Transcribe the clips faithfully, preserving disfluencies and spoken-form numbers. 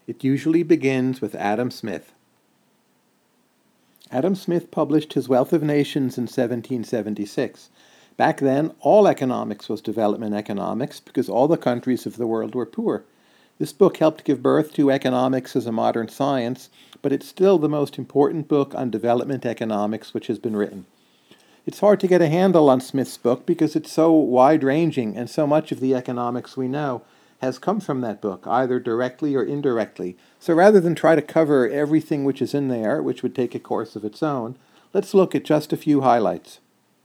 It usually begins with Adam Smith. Adam Smith published his Wealth of Nations in seventeen seventy-six. Back then, all economics was development economics because all the countries of the world were poor. This book helped give birth to economics as a modern science, but it's still the most important book on development economics which has been written. It's hard to get a handle on Smith's book because it's so wide-ranging, and so much of the economics we know has come from that book, either directly or indirectly. So rather than try to cover everything which is in there, which would take a course of its own, let's look at just a few highlights.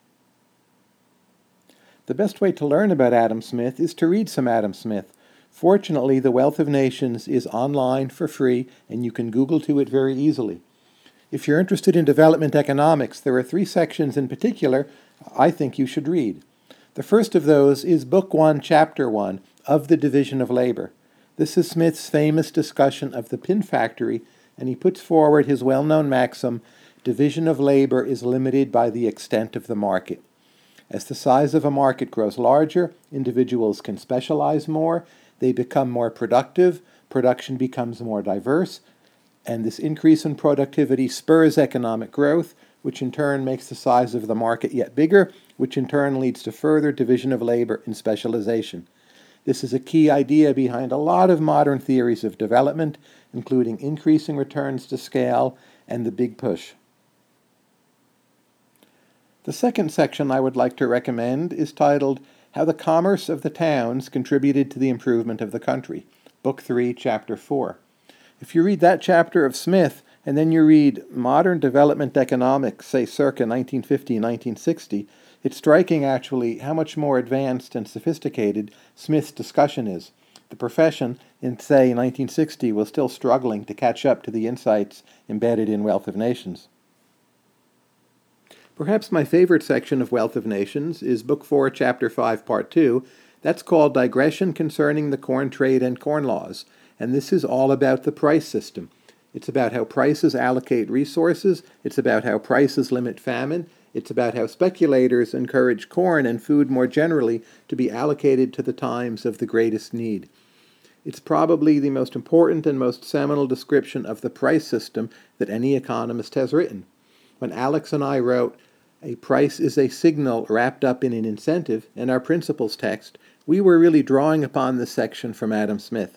The best way to learn about Adam Smith is to read some Adam Smith. Fortunately, The Wealth of Nations is online for free, and you can Google to it very easily. If you're interested in development economics, there are three sections in particular I think you should read. The first of those is Book one, Chapter one, of the Division of Labor. This is Smith's famous discussion of the pin factory, and he puts forward his well-known maxim, division of labor is limited by the extent of the market. As the size of a market grows larger, individuals can specialize more, they become more productive, production becomes more diverse, and this increase in productivity spurs economic growth, which in turn makes the size of the market yet bigger, which in turn leads to further division of labor and specialization. This is a key idea behind a lot of modern theories of development, including increasing returns to scale and the big push. The second section I would like to recommend is titled How the Commerce of the Towns Contributed to the Improvement of the Country, Book three, Chapter four. If you read that chapter of Smith, and then you read modern development economics, say circa nineteen fifty, nineteen sixty, it's striking actually how much more advanced and sophisticated Smith's discussion is. The profession in, say, nineteen sixty was still struggling to catch up to the insights embedded in Wealth of Nations. Perhaps my favorite section of Wealth of Nations is Book four, Chapter five, Part two. That's called Digression Concerning the Corn Trade and Corn Laws, and this is all about the price system. It's about how prices allocate resources, it's about how prices limit famine, it's about how speculators encourage corn and food more generally to be allocated to the times of the greatest need. It's probably the most important and most seminal description of the price system that any economist has written. When Alex and I wrote, "A price is a signal wrapped up in an incentive," in our principles text, we were really drawing upon this section from Adam Smith.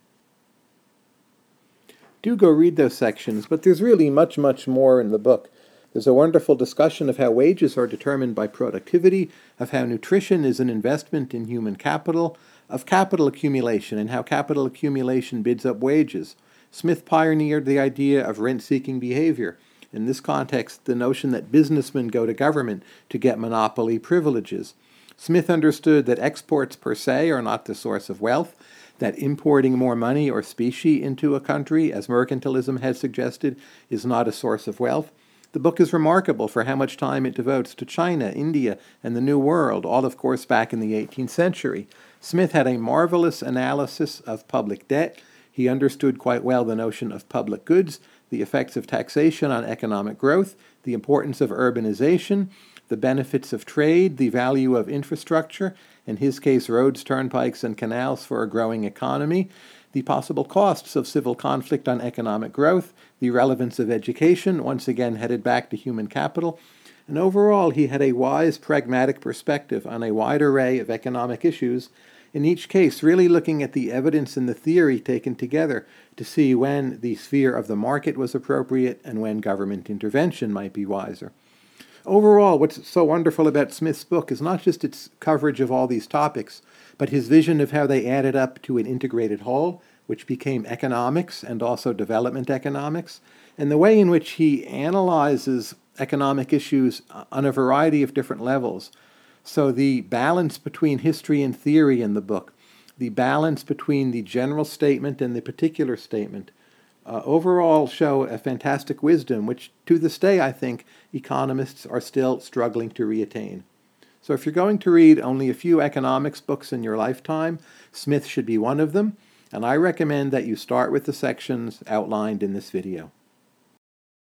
Do go read those sections, but there's really much, much more in the book. There's a wonderful discussion of how wages are determined by productivity, of how nutrition is an investment in human capital, of capital accumulation and how capital accumulation bids up wages. Smith pioneered the idea of rent-seeking behavior. In this context, the notion that businessmen go to government to get monopoly privileges. Smith understood that exports per se are not the source of wealth, that importing more money or specie into a country, as mercantilism has suggested, is not a source of wealth. The book is remarkable for how much time it devotes to China, India, and the New World, all of course back in the eighteenth century. Smith had a marvelous analysis of public debt. He understood quite well the notion of public goods, the effects of taxation on economic growth, the importance of urbanization, the benefits of trade, the value of infrastructure, in his case roads, turnpikes, and canals for a growing economy, the possible costs of civil conflict on economic growth, the relevance of education, once again headed back to human capital, and overall he had a wise, pragmatic perspective on a wide array of economic issues, in each case really looking at the evidence and the theory taken together to see when the sphere of the market was appropriate and when government intervention might be wiser. Overall, what's so wonderful about Smith's book is not just its coverage of all these topics, but his vision of how they added up to an integrated whole, which became economics and also development economics, and the way in which he analyzes economic issues on a variety of different levels. So the balance between history and theory in the book, the balance between the general statement and the particular statement, uh, overall show a fantastic wisdom, which to this day, I think, economists are still struggling to reattain. So if you're going to read only a few economics books in your lifetime, Smith should be one of them, and I recommend that you start with the sections outlined in this video.